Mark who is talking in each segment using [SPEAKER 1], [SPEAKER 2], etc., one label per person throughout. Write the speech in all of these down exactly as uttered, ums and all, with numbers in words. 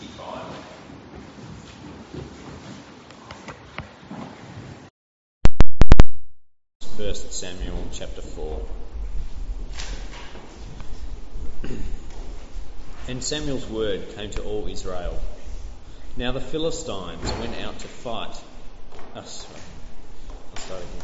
[SPEAKER 1] sixty-five. First Samuel chapter four. And Samuel's word came to all Israel. Now the Philistines went out to fight. Oh, sorry. I'll start again.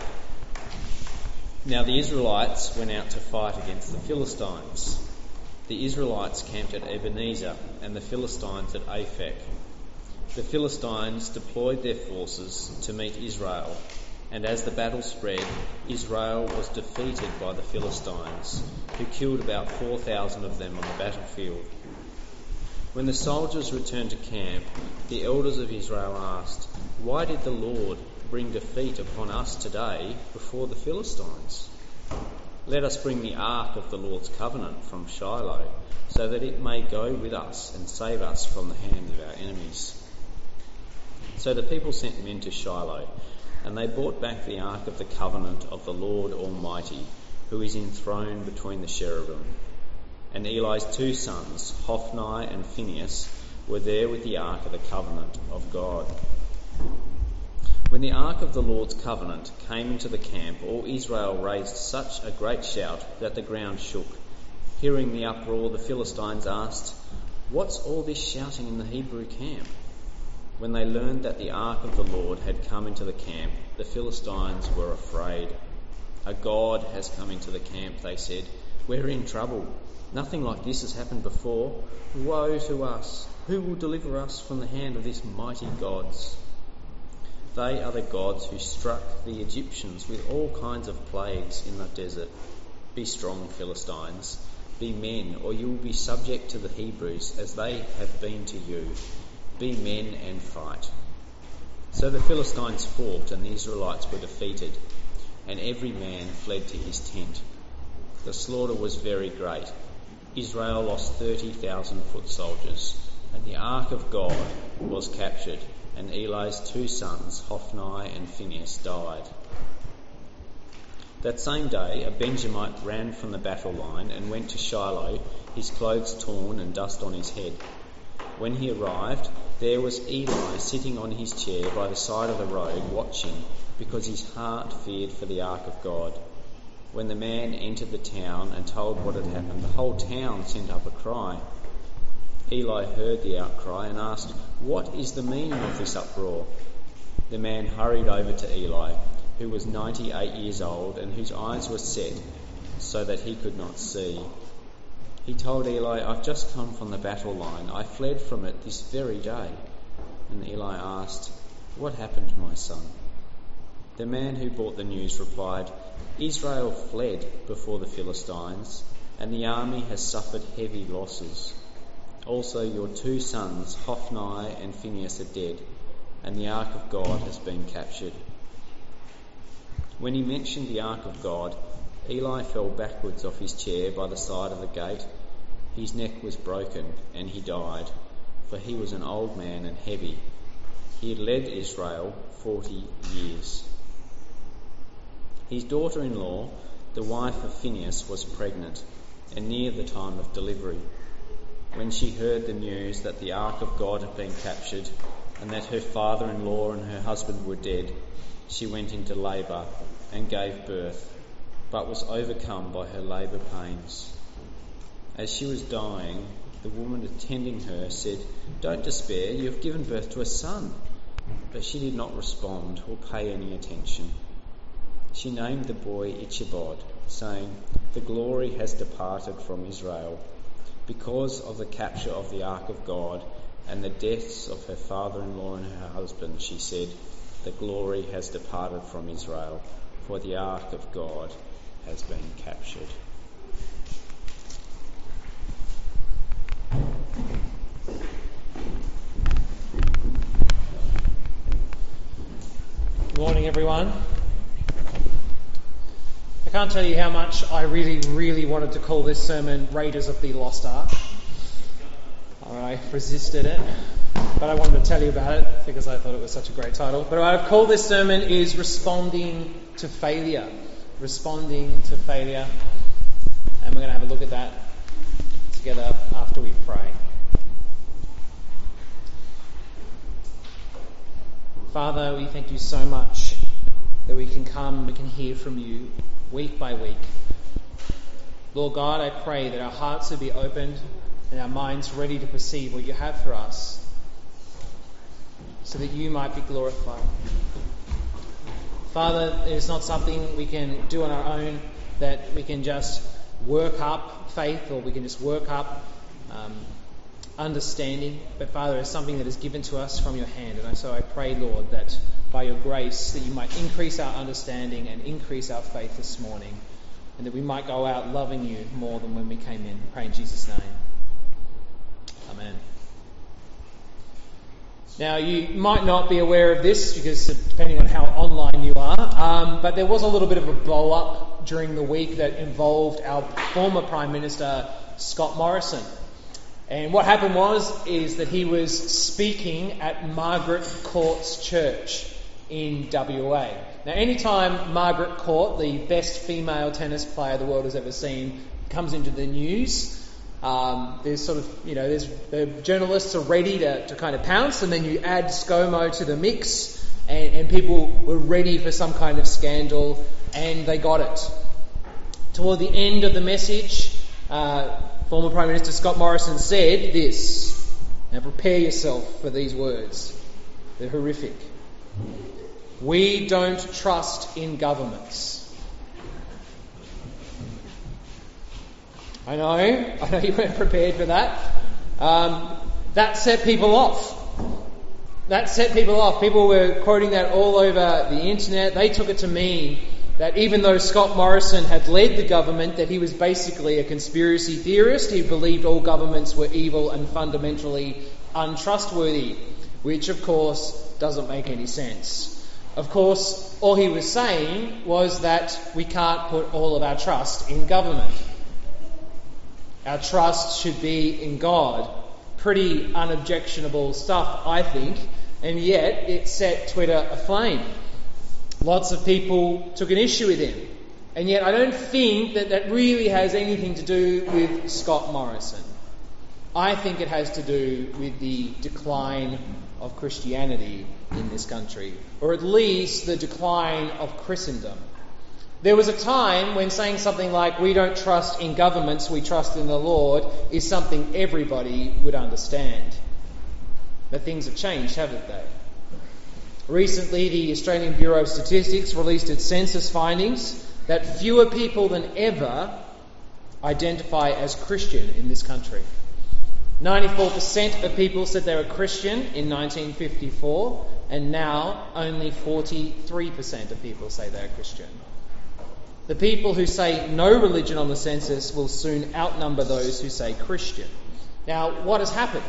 [SPEAKER 1] Now the Israelites went out to fight against the Philistines. The Israelites camped at Ebenezer and the Philistines at Aphek. The Philistines deployed their forces to meet Israel, and as the battle spread, Israel was defeated by the Philistines, who killed about four thousand of them on the battlefield. When the soldiers returned to camp, the elders of Israel asked, "Why did the Lord bring defeat upon us today before the Philistines? Let us bring the ark of the Lord's covenant from Shiloh, so that it may go with us and save us from the hand of our enemies." So the people sent men to Shiloh, and they brought back the ark of the covenant of the Lord Almighty, who is enthroned between the cherubim. And Eli's two sons, Hophni and Phinehas, were there with the ark of the covenant of God. When the ark of the Lord's covenant came into the camp, all Israel raised such a great shout that the ground shook. Hearing the uproar, the Philistines asked, "What's all this shouting in the Hebrew camp?" When they learned that the ark of the Lord had come into the camp, the Philistines were afraid. "A god has come into the camp," they said. "We're in trouble. Nothing like this has happened before. Woe to us! Who will deliver us from the hand of these mighty gods?" They are the gods who struck the Egyptians with all kinds of plagues in the desert. Be strong, Philistines. Be men, or you will be subject to the Hebrews as they have been to you. Be men and fight. So the Philistines fought, and the Israelites were defeated, and every man fled to his tent. The slaughter was very great. Israel lost thirty thousand foot soldiers, and the ark of God was captured, and Eli's two sons, Hophni and Phinehas, died. That same day, a Benjamite ran from the battle line and went to Shiloh, his clothes torn and dust on his head. When he arrived, there was Eli sitting on his chair by the side of the road, watching, because his heart feared for the ark of God. When the man entered the town and told what had happened, the whole town sent up a cry. Eli heard the outcry and asked, "What is the meaning of this uproar?" The man hurried over to Eli, who was ninety-eight years old and whose eyes were set so that he could not see. He told Eli, "I've just come from the battle line. I fled from it this very day." And Eli asked, "What happened, my son?" The man who brought the news replied, "Israel fled before the Philistines, and the army has suffered heavy losses. Also your two sons, Hophni and Phinehas, are dead, and the ark of God has been captured." When he mentioned the ark of God, Eli fell backwards off his chair by the side of the gate. His neck was broken, and he died, for he was an old man and heavy. He had led Israel forty years. His daughter-in-law, the wife of Phinehas, was pregnant and near the time of delivery. When she heard the news that the ark of God had been captured and that her father-in-law and her husband were dead, she went into labour and gave birth, but was overcome by her labour pains. As she was dying, the woman attending her said, "Don't despair, you have given birth to a son." But she did not respond or pay any attention. She named the boy Ichabod, saying, "The glory has departed from Israel." Because of the capture of the ark of God and the deaths of her father-in-law and her husband, she said, "The glory has departed from Israel, for the ark of God has been captured."
[SPEAKER 2] Good morning, everyone. I can't tell you how much I really, really wanted to call this sermon Raiders of the Lost Ark. I resisted it, but I wanted to tell you about it because I thought it was such a great title. But what I've called this sermon is Responding to Failure. Responding to Failure. And we're going to have a look at that together after we pray. Father, we thank you so much that we can come, we can hear from you week by week. Lord God, I pray that our hearts would be opened and our minds ready to perceive what you have for us, so that you might be glorified. Father, it is not something we can do on our own, that we can just work up faith or we can just work up um, understanding. But Father, it's something that is given to us from your hand. And so I pray, Lord, that by your grace, that you might increase our understanding and increase our faith this morning, and that we might go out loving you more than when we came in. I pray in Jesus' name. Amen. Now, you might not be aware of this, because depending on how online you are, um, but there was a little bit of a blow-up during the week that involved our former Prime Minister, Scott Morrison. And what happened was, is that he was speaking at Margaret Court's church in W A. Now, anytime Margaret Court, the best female tennis player the world has ever seen, comes into the news, Um, there's sort of, you know, there's the journalists are ready to, to kind of pounce, and then you add ScoMo to the mix, and, and people were ready for some kind of scandal, and they got it. Toward the end of the message, uh, former Prime Minister Scott Morrison said this. Now prepare yourself for these words. They're horrific. We don't trust in governments. I know, I know you weren't prepared for that. Um, that set people off. That set people off. People were quoting that all over the internet. They took it to mean that even though Scott Morrison had led the government, that he was basically a conspiracy theorist. He believed all governments were evil and fundamentally untrustworthy, which of course doesn't make any sense. Of course, all he was saying was that we can't put all of our trust in government. Our trust should be in God. Pretty unobjectionable stuff, I think, and yet it set Twitter aflame. Lots of people took an issue with him, and yet I don't think that that really has anything to do with Scott Morrison. I think it has to do with the decline of Christianity in this country, or at least the decline of Christendom. There was a time when saying something like, we don't trust in governments, we trust in the Lord, is something everybody would understand. But things have changed, haven't they? Recently, the Australian Bureau of Statistics released its census findings that fewer people than ever identify as Christian in this country. ninety-four percent of people said they were Christian in nineteen fifty-four, and now only forty-three percent of people say they're Christian. The people who say no religion on the census will soon outnumber those who say Christian. Now, what has happened?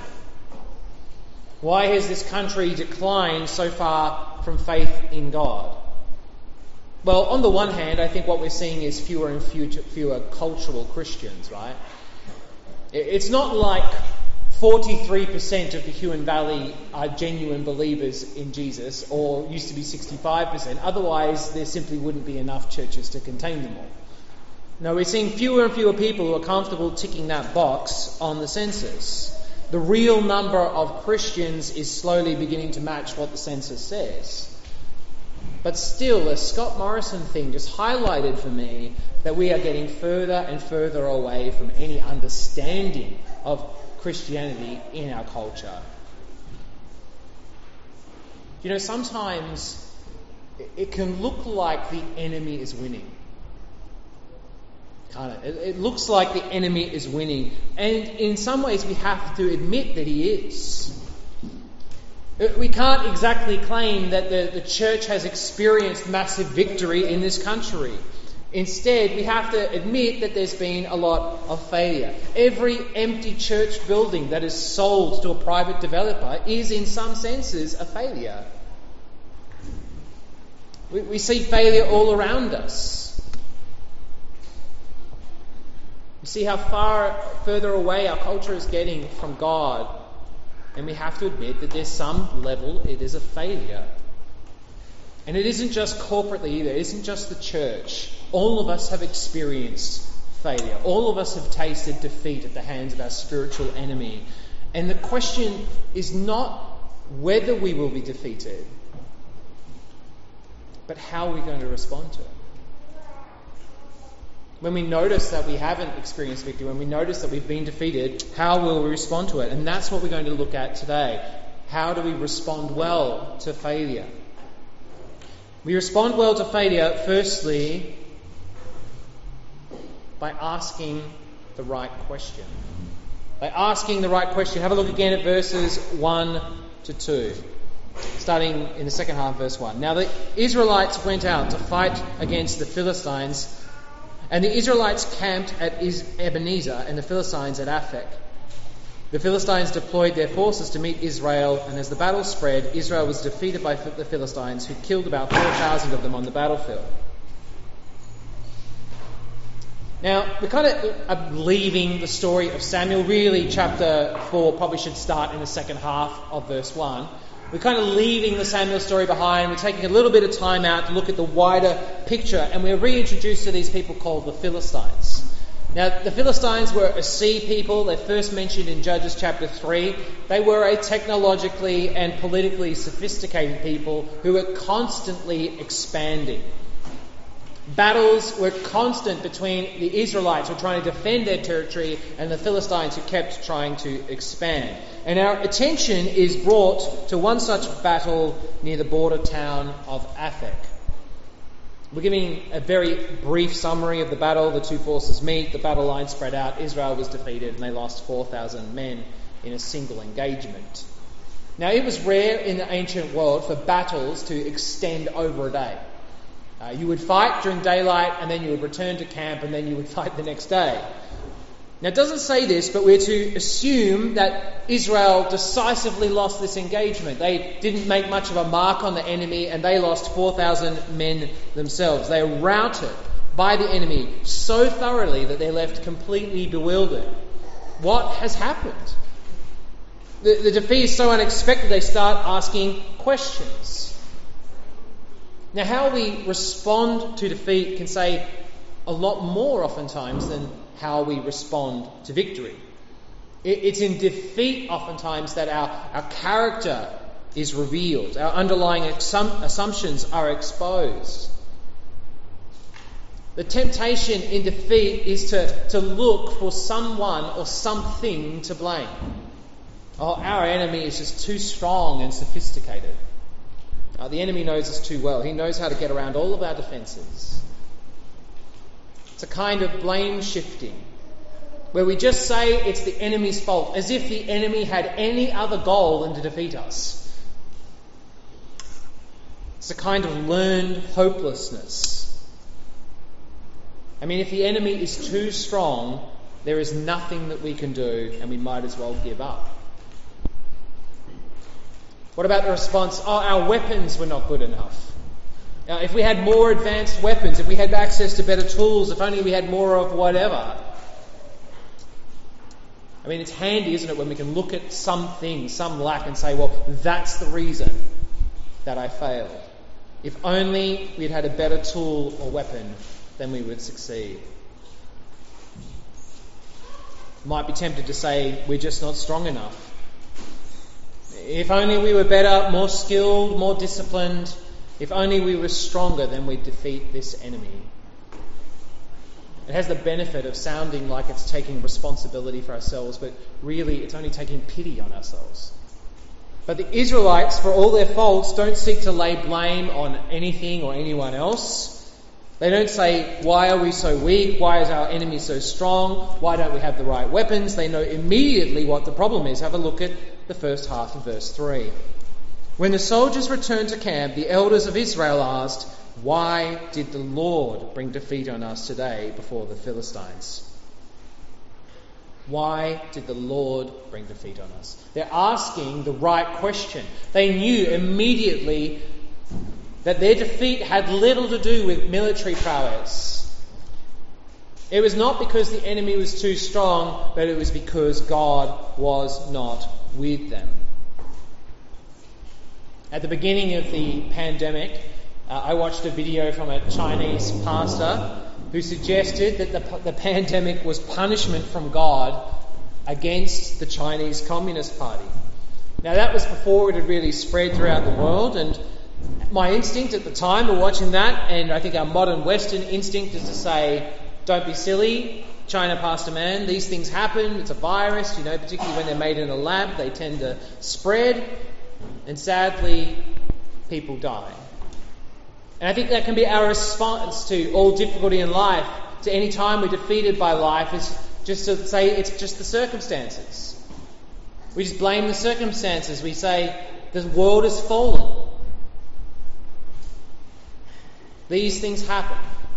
[SPEAKER 2] Why has this country declined so far from faith in God? Well, on the one hand, I think what we're seeing is fewer and fewer, fewer cultural Christians, right? It's not like forty-three percent of the Huon Valley are genuine believers in Jesus, or used to be sixty-five percent. Otherwise, there simply wouldn't be enough churches to contain them all. No, we're seeing fewer and fewer people who are comfortable ticking that box on the census. The real number of Christians is slowly beginning to match what the census says. But still, the Scott Morrison thing just highlighted for me that we are getting further and further away from any understanding of Christianity in our culture. You know, sometimes it can look like the enemy is winning. Can't it? It looks like the enemy is winning. And in some ways we have to admit that he is. We can't exactly claim that the, the church has experienced massive victory in this country. Instead, we have to admit that there's been a lot of failure. Every empty church building that is sold to a private developer is, in some senses, a failure. We, we see failure all around us. We see how far further away our culture is getting from God. And we have to admit that there's some level it is a failure. And it isn't just corporately either. It isn't just the church. All of us have experienced failure. All of us have tasted defeat at the hands of our spiritual enemy. And the question is not whether we will be defeated. But how are we going to respond to it? When we notice that we haven't experienced victory, when we notice that we've been defeated, how will we respond to it? And that's what we're going to look at today. How do we respond well to failure? We respond well to failure, firstly, by asking the right question. By asking the right question. Have a look again at verses one to two. Starting in the second half, verse one. Now the Israelites went out to fight against the Philistines, and the Israelites camped at Ebenezer and the Philistines at Aphek. The Philistines deployed their forces to meet Israel, and as the battle spread, Israel was defeated by the Philistines, who killed about four thousand of them on the battlefield. Now, we're kind of leaving the story of Samuel. Really, chapter four probably should start in the second half of verse one. We're kind of leaving the Samuel story behind. We're taking a little bit of time out to look at the wider picture, and we're reintroduced to these people called the Philistines. Now, the Philistines were a sea people. They're first mentioned in Judges chapter three. They were a technologically and politically sophisticated people who were constantly expanding. Battles were constant between the Israelites who were trying to defend their territory and the Philistines who kept trying to expand. And our attention is brought to one such battle near the border town of Aphek. We're giving a very brief summary of the battle. The two forces meet, the battle line spread out, Israel was defeated, and they lost four thousand men in a single engagement. Now, it was rare in the ancient world for battles to extend over a day. Uh, you would fight during daylight, and then you would return to camp, and then you would fight the next day. Now, it doesn't say this, but we're to assume that Israel decisively lost this engagement. They didn't make much of a mark on the enemy, and they lost four thousand men themselves. They were routed by the enemy so thoroughly that they're left completely bewildered. What has happened? The, the defeat is so unexpected, they start asking questions. Now, how we respond to defeat can say a lot more oftentimes than how we respond to victory. It's in defeat oftentimes that our, our character is revealed. Our underlying assum- assumptions are exposed. The temptation in defeat is to, to look for someone or something to blame. Oh, our enemy is just too strong and sophisticated. Uh, the enemy knows us too well. He knows how to get around all of our defences. It's a kind of blame shifting, where we just say it's the enemy's fault, as if the enemy had any other goal than to defeat us. It's a kind of learned hopelessness. I mean, if the enemy is too strong, there is nothing that we can do, and we might as well give up. What about the response? Oh, our weapons were not good enough. Now, if we had more advanced weapons, if we had access to better tools, if only we had more of whatever. I mean, it's handy, isn't it, when we can look at something, some lack, and say, well, that's the reason that I failed. If only we'd had a better tool or weapon, then we would succeed. Might be tempted to say, we're just not strong enough. If only we were better, more skilled, more disciplined. If only we were stronger, then we'd defeat this enemy. It has the benefit of sounding like it's taking responsibility for ourselves, but really it's only taking pity on ourselves. But the Israelites, for all their faults, don't seek to lay blame on anything or anyone else. They don't say, why are we so weak? Why is our enemy so strong? Why don't we have the right weapons? They know immediately what the problem is. Have a look at the first half of verse three. When the soldiers returned to camp, the elders of Israel asked, why did the Lord bring defeat on us today before the Philistines? Why did the Lord bring defeat on us? They're asking the right question. They knew immediately that their defeat had little to do with military prowess. It was not because the enemy was too strong, but it was because God was not with them. At the beginning of the pandemic, uh, I watched a video from a Chinese pastor who suggested that the, the pandemic was punishment from God against the Chinese Communist Party. Now, that was before it had really spread throughout the world, and My instinct at the time of watching that, and I think our modern Western instinct, is to say, don't be silly, China passed a man, these things happen, it's a virus, you know, particularly when they're made in a lab, they tend to spread, and sadly, people die. And I think that can be our response to all difficulty in life, to any time we're defeated by life, is just to say it's just the circumstances. We just blame the circumstances. We say the world has fallen. These things happen.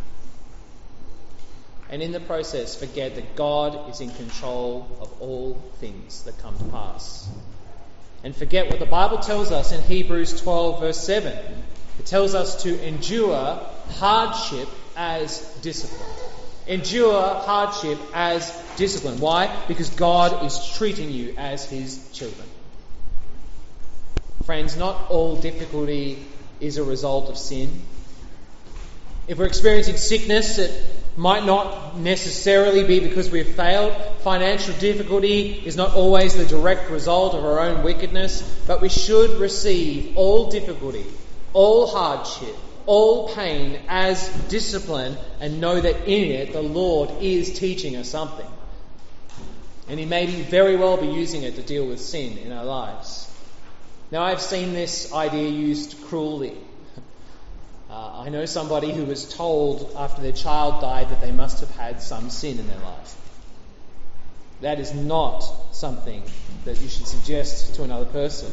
[SPEAKER 2] And in the process, forget that God is in control of all things that come to pass. And forget what the Bible tells us in Hebrews twelve verse seven. It tells us to endure hardship as discipline. Endure hardship as discipline. Why? Because God is treating you as His children. Friends, not all difficulty is a result of sin. If we're experiencing sickness, it might not necessarily be because we've failed. Financial difficulty is not always the direct result of our own wickedness, but we should receive all difficulty, all hardship, all pain as discipline, and know that in it the Lord is teaching us something. And He may very well be using it to deal with sin in our lives. Now, I've seen this idea used cruelly. Uh, I know somebody who was told after their child died that they must have had some sin in their life. That is not something that you should suggest to another person.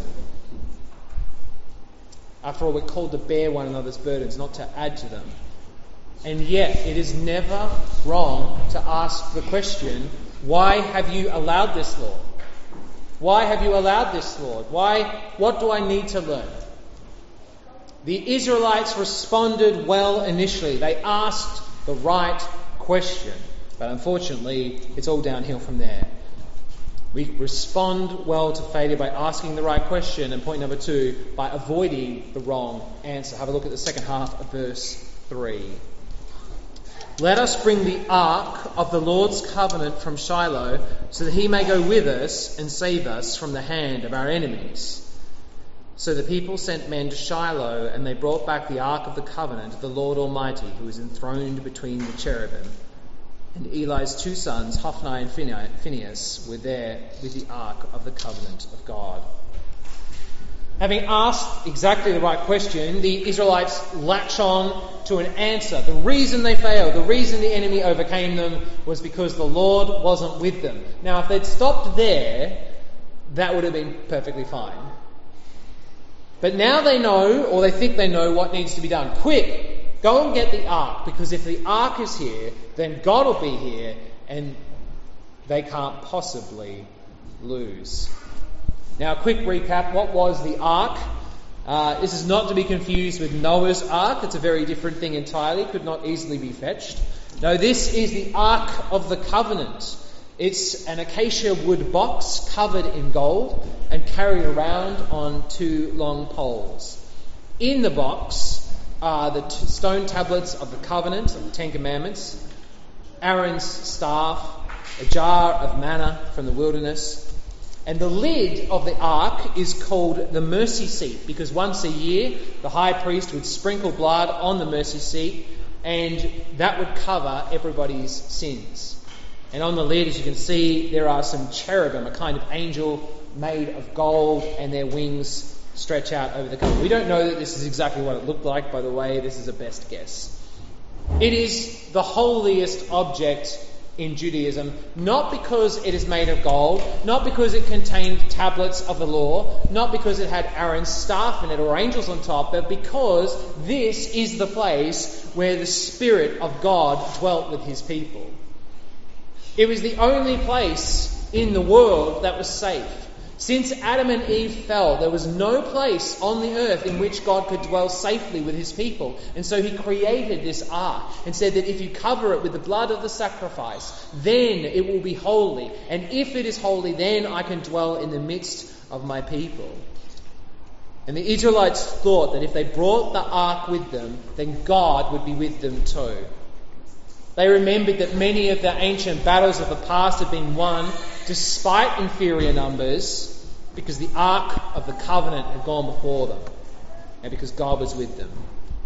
[SPEAKER 2] After all, we're called to bear one another's burdens, not to add to them. And yet, it is never wrong to ask the question, why have you allowed this, Lord? Why have you allowed this, Lord? Why? What do I need to learn? The Israelites responded well initially. They asked the right question. But unfortunately, it's all downhill from there. We respond well to failure by asking the right question, and point number two, by avoiding the wrong answer. Have a look at the second half of verse three. Let us bring the ark of the Lord's covenant from Shiloh, so that He may go with us and save us from the hand of our enemies. So the people sent men to Shiloh, and they brought back the ark of the covenant of the Lord Almighty, who was enthroned between the cherubim. And Eli's two sons, Hophni and Phinehas, were there with the ark of the covenant of God. Having asked exactly the right question, the Israelites latch on to an answer. The reason they failed, the reason the enemy overcame them, was because the Lord wasn't with them. Now, if they'd stopped there, that would have been perfectly fine. But now they know, or they think they know, what needs to be done. Quick, go and get the ark, because if the ark is here, then God will be here, and they can't possibly lose. Now, a quick recap. What was the ark? Uh, this is not to be confused with Noah's ark. It's a very different thing entirely. Could not easily be fetched. No, this is the ark of the covenant. It's an acacia wood box covered in gold and carried around on two long poles. In the box are the t- stone tablets of the covenant, of the Ten Commandments, Aaron's staff, a jar of manna from the wilderness, and the lid of the ark is called the mercy seat, because once a year the high priest would sprinkle blood on the mercy seat, and that would cover everybody's sins. And on the lid, as you can see, there are some cherubim, a kind of angel made of gold, and their wings stretch out over the cover. We don't know that this is exactly what it looked like, by the way. This is a best guess. It is the holiest object in Judaism, not because it is made of gold, not because it contained tablets of the law, not because it had Aaron's staff in it or angels on top, but because this is the place where the Spirit of God dwelt with His people. It was the only place in the world that was safe. Since Adam and Eve fell, there was no place on the earth in which God could dwell safely with His people. And so He created this ark and said that if you cover it with the blood of the sacrifice, then it will be holy. And if it is holy, then I can dwell in the midst of my people. And the Israelites thought that if they brought the ark with them, then God would be with them too. They remembered that many of the ancient battles of the past had been won despite inferior numbers, because the Ark of the Covenant had gone before them. and because God was with them.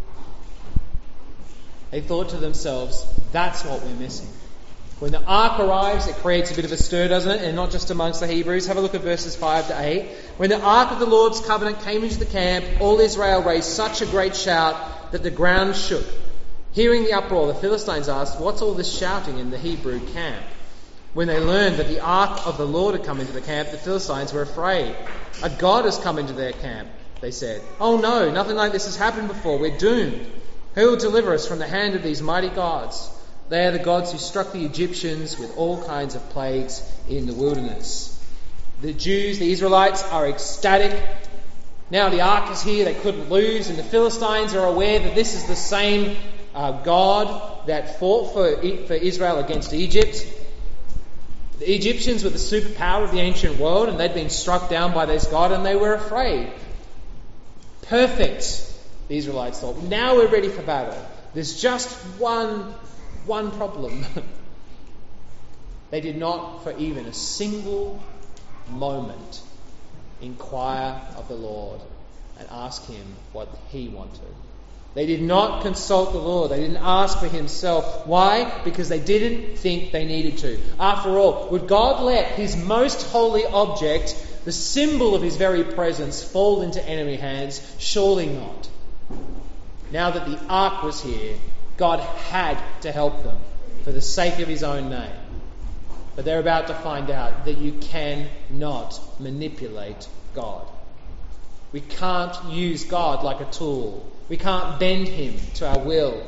[SPEAKER 2] They thought to themselves, that's what we're missing. When the ark arrives, it creates a bit of a stir, doesn't it? And not just amongst the Hebrews. Have a look at verses five to eight. When the ark of the Lord's covenant came into the camp, all Israel raised such a great shout that the ground shook. Hearing the uproar, the Philistines asked, what's all this shouting in the Hebrew camp? When they learned that the ark of the Lord had come into the camp, the Philistines were afraid. A god has come into their camp, they said. Oh no, nothing like this has happened before. We're doomed. Who will deliver us from the hand of these mighty gods? They are the gods who struck the Egyptians with all kinds of plagues in the wilderness. The Jews, the Israelites, are ecstatic. Now the ark is here, they couldn't lose, and the Philistines are aware that this is the same uh, God that fought for, for Israel against Egypt. The Egyptians were the superpower of the ancient world, and they'd been struck down by this God, and they were afraid. Perfect, the Israelites thought. Now we're ready for battle. There's just one, one problem. They did not, for even a single moment, inquire of the Lord and ask him what he wanted. They did not consult the Lord. They didn't ask for himself. Why? Because they didn't think they needed to. After all, would God let his most holy object, the symbol of his very presence, fall into enemy hands? Surely not. Now that the ark was here, God had to help them for the sake of his own name. But they're about to find out that you cannot manipulate God. We can't use God like a tool. We can't bend him to our will.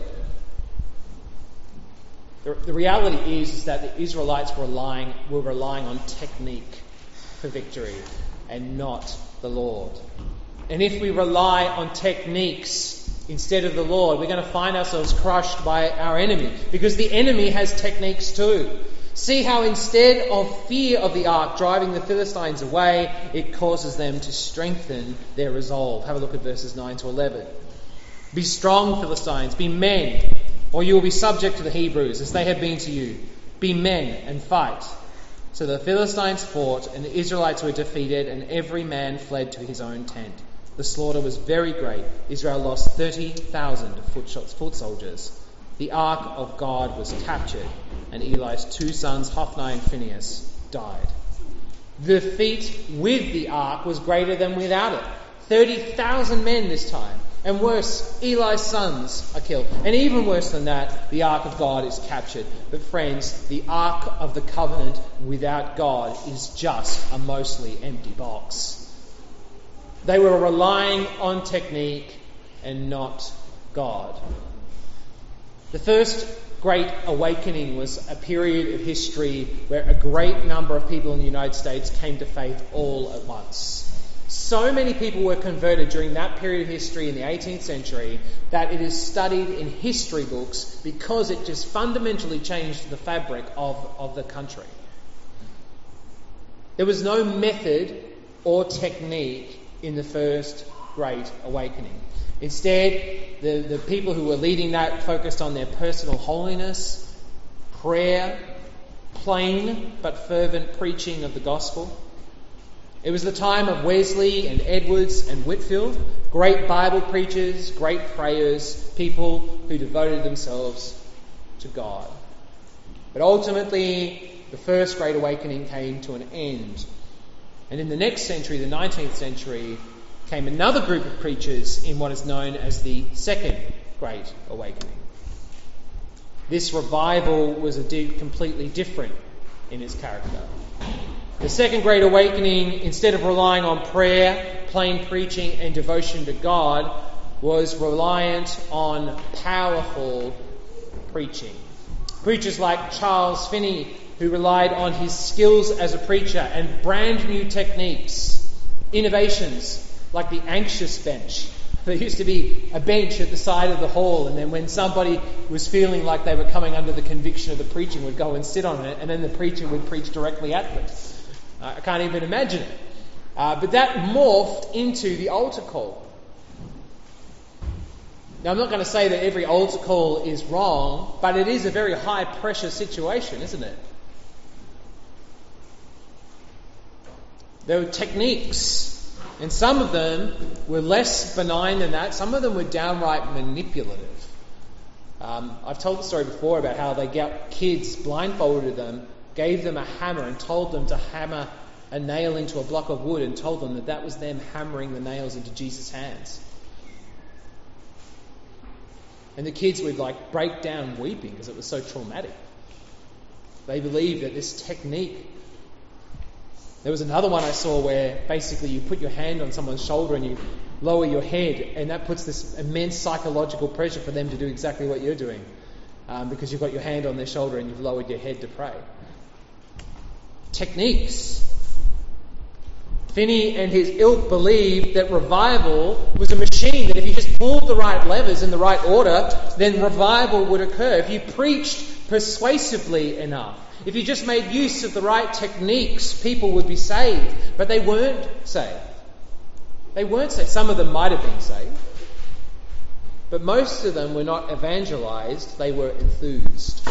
[SPEAKER 2] The, the reality is, is that the Israelites were relying, were relying on technique for victory and not the Lord. And if we rely on techniques instead of the Lord, we're going to find ourselves crushed by our enemy, because the enemy has techniques too. See how instead of fear of the ark driving the Philistines away, it causes them to strengthen their resolve. Have a look at verses nine to eleven. Be strong, Philistines, be men, or you will be subject to the Hebrews, as they have been to you. Be men and fight. So the Philistines fought, and the Israelites were defeated, and every man fled to his own tent. The slaughter was very great. Israel lost thirty thousand foot soldiers. The ark of God was captured, and Eli's two sons, Hophni and Phinehas, died. The feat with the ark was greater than without it. thirty thousand men this time. And worse, Eli's sons are killed. And even worse than that, the ark of God is captured. But friends, the ark of the covenant without God is just a mostly empty box. They were relying on technique and not God. The first Great Awakening was a period of history where a great number of people in the United States came to faith all at once. So many people were converted during that period of history in the eighteenth century that it is studied in history books because it just fundamentally changed the fabric of, of the country. There was no method or technique in the first Great Awakening. Instead, the, the people who were leading that focused on their personal holiness, prayer, plain but fervent preaching of the gospel. It was the time of Wesley and Edwards and Whitefield, great Bible preachers, great prayers, people who devoted themselves to God. But ultimately, the first Great Awakening came to an end. And in the next century, the nineteenth century, came another group of preachers in what is known as the Second Great Awakening. This revival was a deep, completely different in its character. The Second Great Awakening, instead of relying on prayer, plain preaching and devotion to God, was reliant on powerful preaching. Preachers like Charles Finney, who relied on his skills as a preacher and brand new techniques, innovations like the anxious bench. There used to be a bench at the side of the hall, and then when somebody was feeling like they were coming under the conviction of the preaching, would go and sit on it, and then the preacher would preach directly at them. Uh, I can't even imagine it. Uh, but that morphed into the altar call. Now, I'm not going to say that every altar call is wrong, but it is a very high pressure situation, isn't it? There were techniques And some of them were less benign than that. Some of them were downright manipulative. Um, I've told the story before about how they got kids, blindfolded them, gave them a hammer and told them to hammer a nail into a block of wood and told them that that was them hammering the nails into Jesus' hands. And the kids would like break down weeping because it was so traumatic. They believed that this technique. There was another one I saw where basically you put your hand on someone's shoulder and you lower your head, and that puts this immense psychological pressure for them to do exactly what you're doing, um, because you've got your hand on their shoulder and you've lowered your head to pray. Techniques. Finney and his ilk believed that revival was a machine, that if you just pulled the right levers in the right order, then revival would occur. If you preached persuasively enough, if you just made use of the right techniques, people would be saved. But they weren't saved. They weren't saved. Some of them might have been saved. But most of them were not evangelized, they were enthused.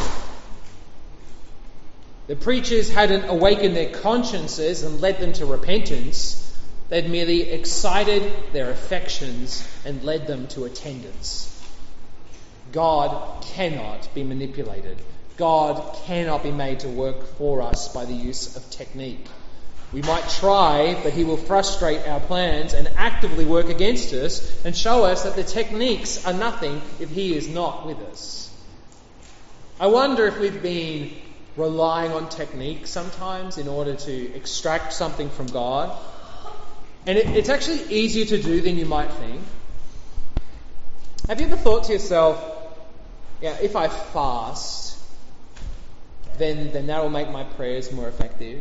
[SPEAKER 2] The preachers hadn't awakened their consciences and led them to repentance. They'd merely excited their affections and led them to attendance. God cannot be manipulated. God cannot be made to work for us by the use of technique. We might try, but he will frustrate our plans and actively work against us and show us that the techniques are nothing if he is not with us. I wonder if we've been relying on technique sometimes in order to extract something from God. And it, it's actually easier to do than you might think. Have you ever thought to yourself, yeah, if I fast, then, then that will make my prayers more effective?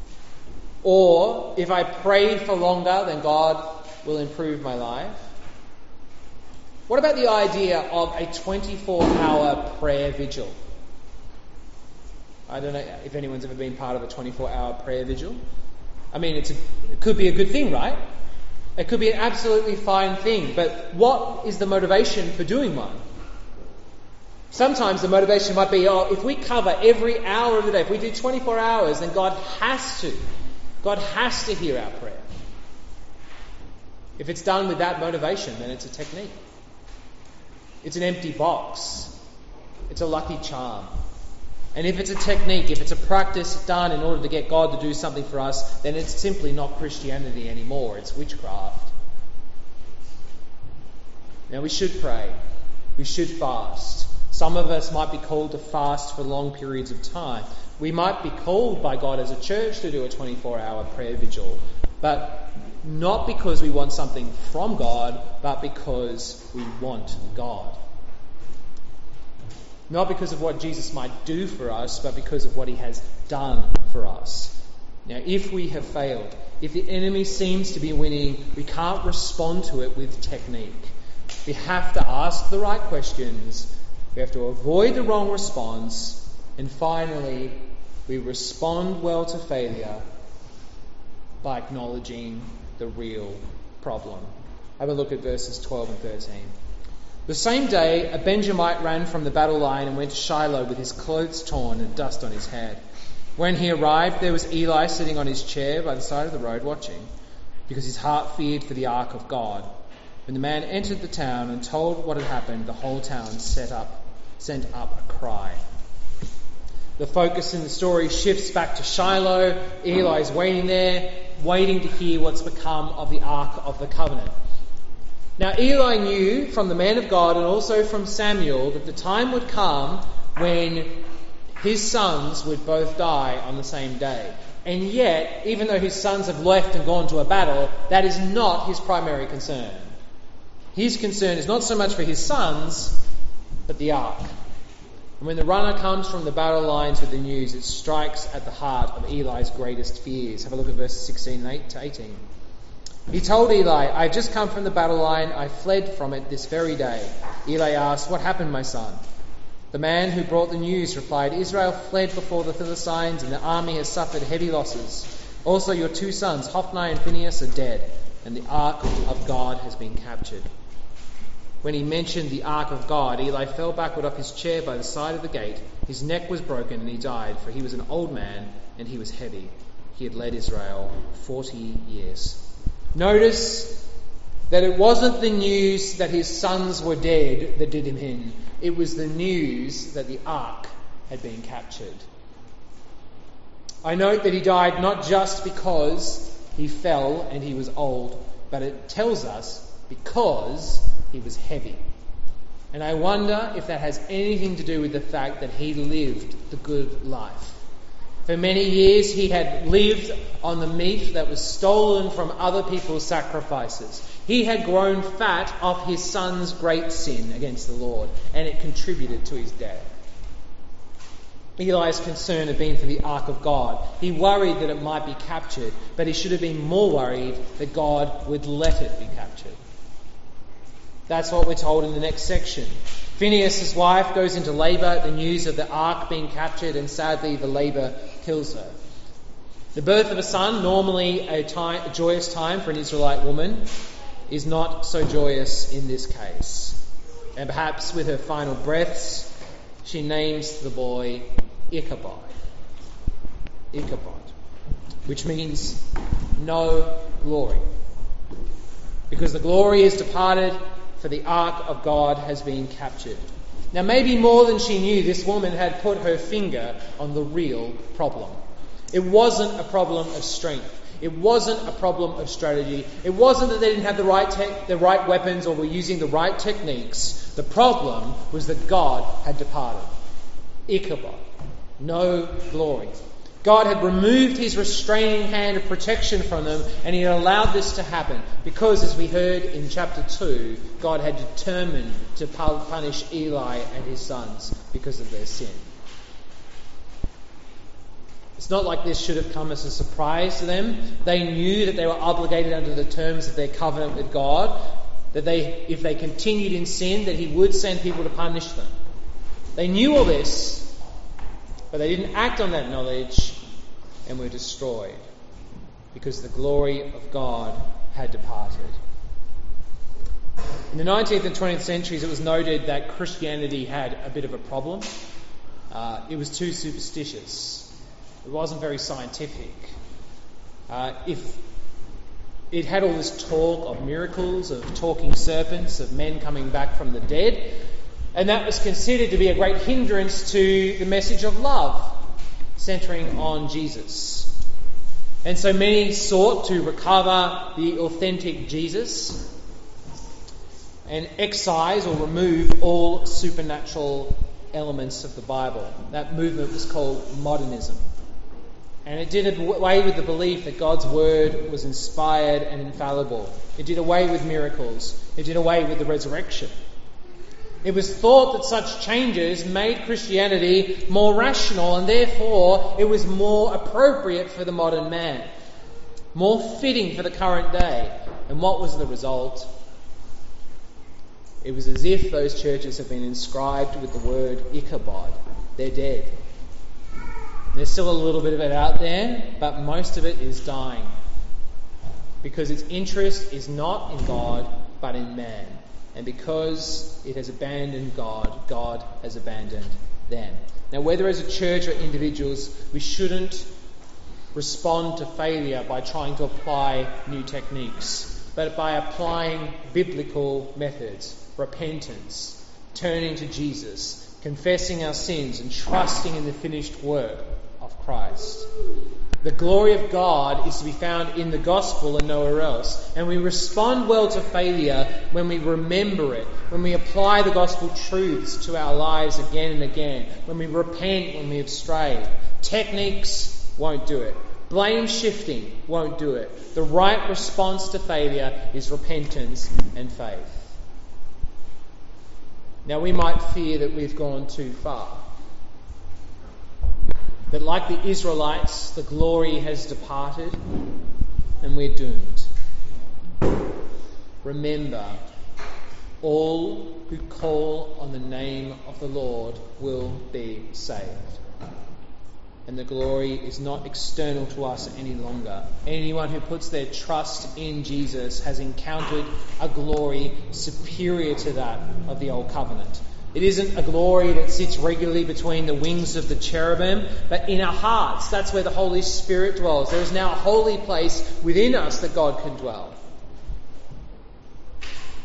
[SPEAKER 2] Or if I pray for longer, then God will improve my life? What about the idea of a twenty-four hour prayer vigil? I don't know if anyone's ever been part of a twenty-four hour prayer vigil. I mean, it's a, it could be a good thing, right? It could be an absolutely fine thing. But what is the motivation for doing one? Sometimes the motivation might be, oh, if we cover every hour of the day, if we do twenty-four hours, then God has to. God has to hear our prayer. If it's done with that motivation, then it's a technique. It's an empty box. It's a lucky charm. And if it's a technique, if it's a practice done in order to get God to do something for us, then it's simply not Christianity anymore. It's witchcraft. Now, we should pray. We should fast. Some of us might be called to fast for long periods of time. We might be called by God as a church to do a twenty-four hour prayer vigil, but not because we want something from God, but because we want God. Not because of what Jesus might do for us, but because of what he has done for us. Now, if we have failed, if the enemy seems to be winning, we can't respond to it with technique. We have to ask the right questions. We have to avoid the wrong response. And finally, we respond well to failure by acknowledging the real problem. Have a look at verses twelve and thirteen. The same day, a Benjamite ran from the battle line and went to Shiloh with his clothes torn and dust on his head. When he arrived, there was Eli sitting on his chair by the side of the road watching, because his heart feared for the ark of God. When the man entered the town and told what had happened, the whole town set up, sent up a cry. The focus in the story shifts back to Shiloh. Eli's waiting there, waiting to hear what's become of the Ark of the Covenant. Now, Eli knew from the man of God and also from Samuel that the time would come when his sons would both die on the same day. And yet, even though his sons have left and gone to a battle, that is not his primary concern. His concern is not so much for his sons, but the ark. And when the runner comes from the battle lines with the news, it strikes at the heart of Eli's greatest fears. Have a look at verses sixteen to eighteen. He told Eli, I have just come from the battle line. I fled from it this very day. Eli asked, what happened, my son? The man who brought the news replied, Israel fled before the Philistines, and the army has suffered heavy losses. Also your two sons, Hophni and Phinehas, are dead, and the ark of God has been captured. When he mentioned the ark of God, Eli fell backward off his chair by the side of the gate. His neck was broken and he died, for he was an old man and he was heavy. He had led Israel forty years. Notice that it wasn't the news that his sons were dead that did him in. It was the news that the ark had been captured. I note that he died not just because he fell and he was old, but it tells us because he was heavy. And I wonder if that has anything to do with the fact that he lived the good life. For many years he had lived on the meat that was stolen from other people's sacrifices. He had grown fat off his son's great sin against the Lord, and it contributed to his death. Eli's concern had been for the ark of God. He worried that it might be captured, but he should have been more worried that God would let it be captured. That's what we're told in the next section. Phinehas' wife goes into labour at the news of the ark being captured, and sadly the labour kills her. The birth of a son, normally a, time, a joyous time for an Israelite woman, is not so joyous in this case. And perhaps with her final breaths, she names the boy Ichabod. Ichabod, which means no glory. Because the glory is departed, for the ark of God has been captured. Now, maybe more than she knew, this woman had put her finger on the real problem. It wasn't a problem of strength. It wasn't a problem of strategy. It wasn't that they didn't have the right te- the right weapons or were using the right techniques. The problem was that God had departed. Ichabod, no glory. God had removed his restraining hand of protection from them, and he had allowed this to happen because, as we heard in chapter two, God had determined to punish Eli and his sons because of their sin. It's not like this should have come as a surprise to them. They knew that they were obligated under the terms of their covenant with God, that they, if they continued in sin, that he would send people to punish them. They knew all this, but they didn't act on that knowledge and were destroyed because the glory of God had departed. In the nineteenth and twentieth centuries, it was noted that Christianity had a bit of a problem. Uh, it was too superstitious. It wasn't very scientific. Uh, if it had all this talk of miracles, of talking serpents, of men coming back from the dead, and that was considered to be a great hindrance to the message of love, centering on Jesus. And so many sought to recover the authentic Jesus and excise or remove all supernatural elements of the Bible. That movement was called modernism. And it did away with the belief that God's word was inspired and infallible. It did away with miracles. It did away with the resurrection. It was thought that such changes made Christianity more rational, and therefore it was more appropriate for the modern man, more fitting for the current day. And what was the result? It was as if those churches had been inscribed with the word Ichabod. They're dead. There's still a little bit of it out there, but most of it is dying. Because its interest is not in God, but in man. And because it has abandoned God, God has abandoned them. Now, whether as a church or individuals, we shouldn't respond to failure by trying to apply new techniques, but by applying biblical methods, repentance, turning to Jesus, confessing our sins, and trusting in the finished work of Christ. The glory of God is to be found in the gospel and nowhere else. And we respond well to failure when we remember it, when we apply the gospel truths to our lives again and again, when we repent when we have strayed. Techniques won't do it. Blame shifting won't do it. The right response to failure is repentance and faith. Now, we might fear that we've gone too far. That like the Israelites, the glory has departed and we're doomed. Remember, all who call on the name of the Lord will be saved. And the glory is not external to us any longer. Anyone who puts their trust in Jesus has encountered a glory superior to that of the old covenant. It isn't a glory that sits regularly between the wings of the cherubim, but in our hearts. That's where the Holy Spirit dwells. There is now a holy place within us that God can dwell.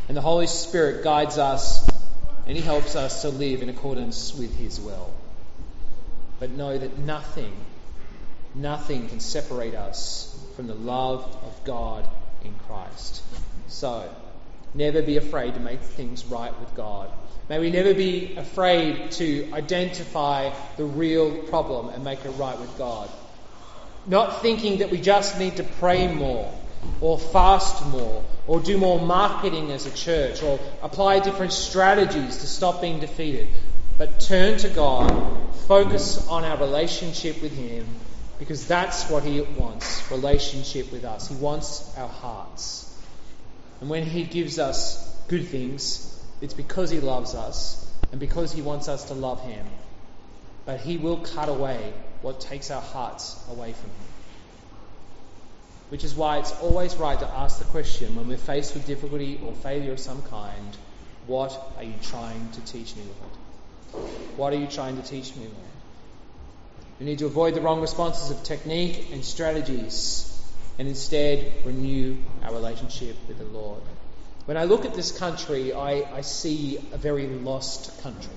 [SPEAKER 2] And the Holy Spirit guides us and He helps us to live in accordance with His will. But know that nothing, nothing can separate us from the love of God in Christ. So, never be afraid to make things right with God. May we never be afraid to identify the real problem and make it right with God. Not thinking that we just need to pray more, or fast more, or do more marketing as a church, or apply different strategies to stop being defeated. But turn to God, focus on our relationship with Him, because that's what He wants, relationship with us. He wants our hearts. And when He gives us good things, it's because He loves us and because He wants us to love Him. But He will cut away what takes our hearts away from Him. Which is why it's always right to ask the question when we're faced with difficulty or failure of some kind, what are you trying to teach me, Lord? What are you trying to teach me, Lord? We need to avoid the wrong responses of technique and strategies and instead renew our relationship with the Lord. When I look at this country, I, I see a very lost country.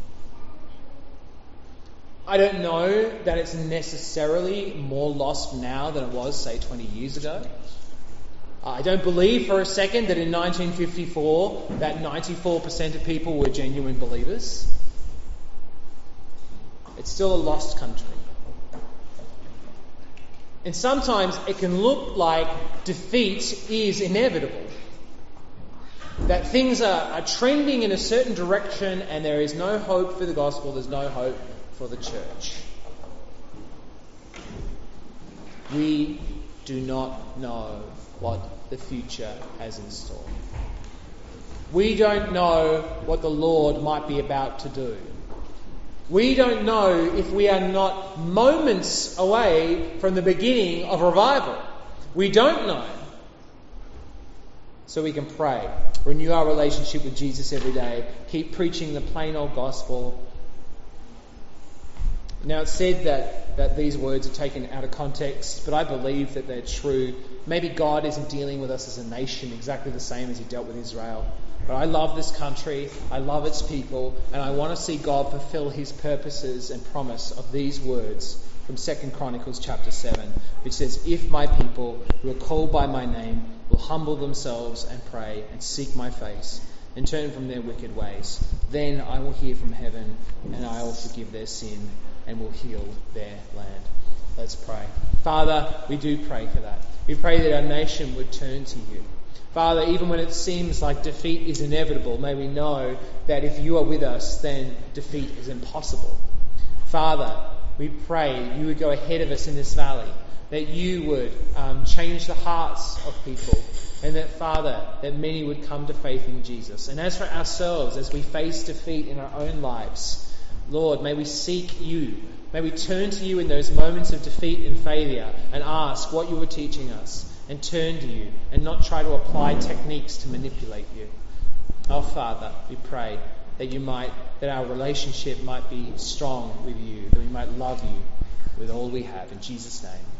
[SPEAKER 2] I don't know that it's necessarily more lost now than it was, say, twenty years ago. I don't believe for a second that in nineteen fifty-four that ninety-four percent of people were genuine believers. It's still a lost country. And sometimes it can look like defeat is inevitable. That things are, are trending in a certain direction and there is no hope for the gospel, there's no hope for the church. We do not know what the future has in store. We don't know what the Lord might be about to do. We don't know if we are not moments away from the beginning of revival. We don't know. So we can pray, renew our relationship with Jesus every day, keep preaching the plain old gospel. Now it's said that, that these words are taken out of context, but I believe that they're true. Maybe God isn't dealing with us as a nation exactly the same as He dealt with Israel. But I love this country, I love its people, and I want to see God fulfill His purposes and promise of these words from Second Chronicles chapter seven, which says, "If my people who are called by my name will humble themselves and pray and seek my face and turn from their wicked ways, then I will hear from heaven and I will forgive their sin and will heal their land." Let's pray. Father, we do pray for that. We pray that our nation would turn to You. Father, even when it seems like defeat is inevitable, may we know that if You are with us, then defeat is impossible. Father, we pray You would go ahead of us in this valley, that You would um, change the hearts of people, and that, Father, that many would come to faith in Jesus. And as for ourselves, as we face defeat in our own lives, Lord, may we seek You. May we turn to You in those moments of defeat and failure and ask what You are teaching us, and turn to You and not try to apply techniques to manipulate You. Oh Father, we pray that You might, that our relationship might be strong with You, that we might love You with all we have. In Jesus' name.